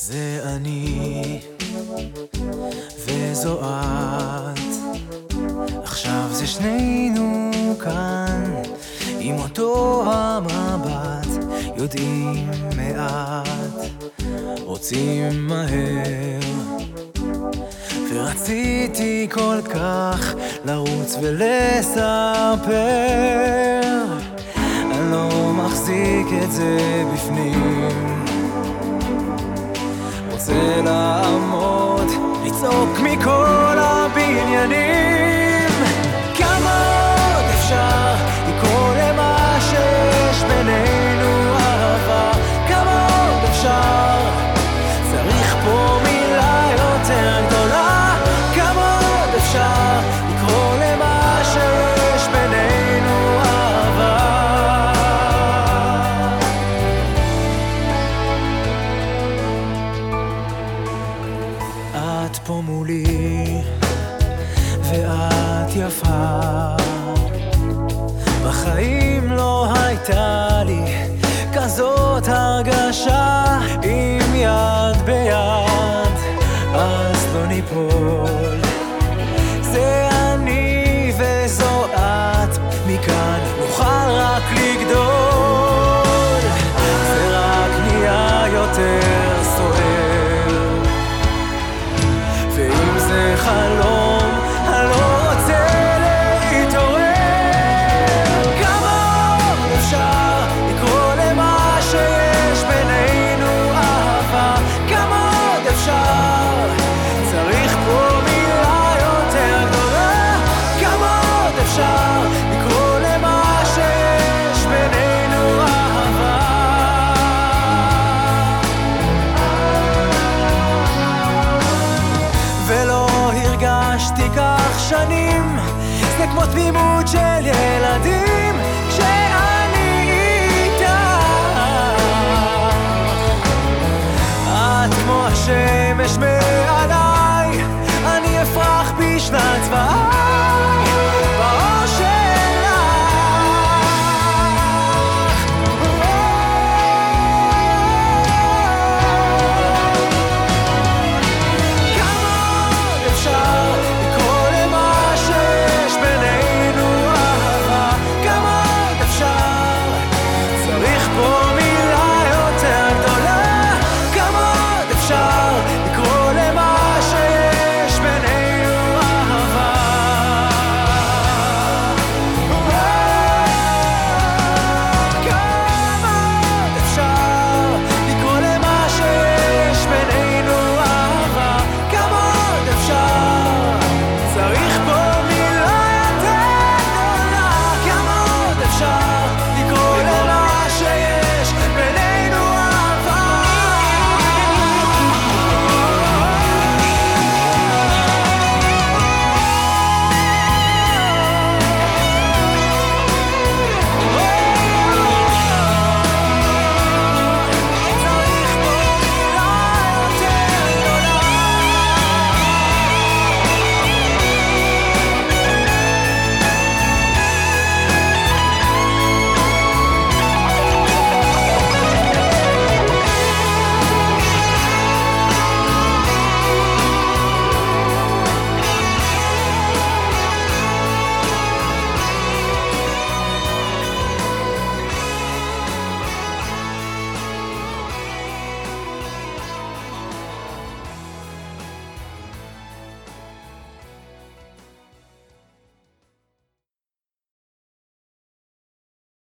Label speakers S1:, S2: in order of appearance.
S1: זה אני וזו את, עכשיו זה שנינו כאן עם אותו המבט, יודעים מעט, רוצים מהר, ורציתי כל כך לרוץ ולספר, אני לא מחזיק את זה בפנים, רוצה לעמוד, לצעוק מכל הבניינים. כמה עוד אפשר לקרוא למה שיש בינינו אהבה? כמה עוד אפשר? צריך פה מילה יותר גדולה. כמה עוד אפשר לקרוא למה שיש בינינו אהבה? את פה מולי ואת יפה, בחיים לא הייתה לי כזאת הרגשה, עם יד ביד אז לא ניפול, זה אני וזו את, מכאן נוכל רק לגדול, זה רק נהיה יותר סוער, ואם זה חלום אני לא רוצה להתעורר. כמה עוד אפשר לקרוא למה שיש בינינו אהבה? כמה עוד אפשר? צריך פה מילה יותר גדולה. כמה עוד אפשר לקרוא למה שיש בינינו אהבה? ולא הרגשתי כך שנים, זה כמו תמימות של ילדים כשאני איתה. את כמו השמש